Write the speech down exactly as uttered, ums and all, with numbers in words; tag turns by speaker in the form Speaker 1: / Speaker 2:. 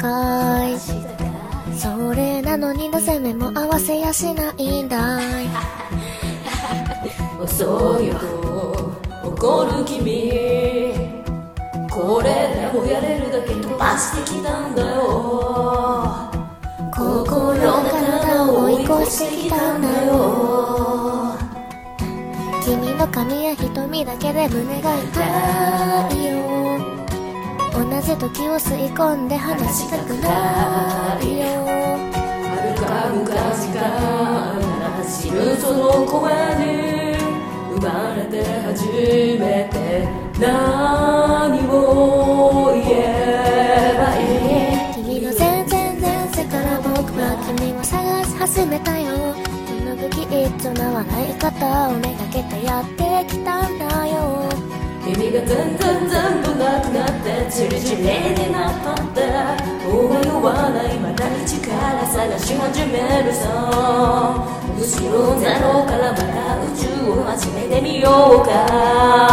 Speaker 1: かい。それなのになぜ目も合わせやしないんだい。
Speaker 2: 遅いよ怒る君、これでもやれるだけ飛ばしてきたんだよ。
Speaker 1: 心が体を追い越してきたんだよ。君の髪や瞳だけで胸が痛いよ。同じ時を吸い込んで話したくないよ。
Speaker 2: 遥か昔から知るその声に生まれて初めて何を言えばいい。
Speaker 1: 君の全然前世から僕は君を探し始めたよ。その不器一な笑い方をめがけてやってきたんだよ。
Speaker 2: 君が全然全部なくなってチリチリになったってもう迷わないまた一から探し始めるさ。後ろゼロからまた宇宙を始めてみようか。